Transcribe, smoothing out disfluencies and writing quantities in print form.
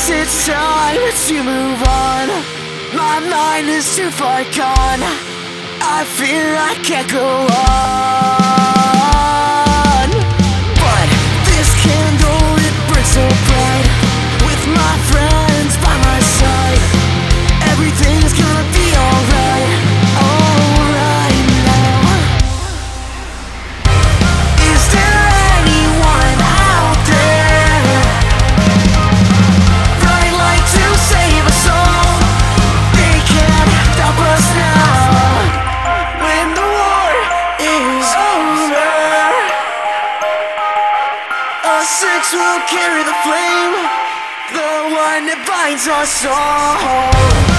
guess it's time to move on. My mind is too far gone. I fear I can't go on. But this candle, it burns so bright. With my friends by my side, everything's gonna be alright. Alright now. Is there anyone out there? Bright light to save us all. They can't stop us now. When the war is over, us six will carry the flame, the one that binds us all.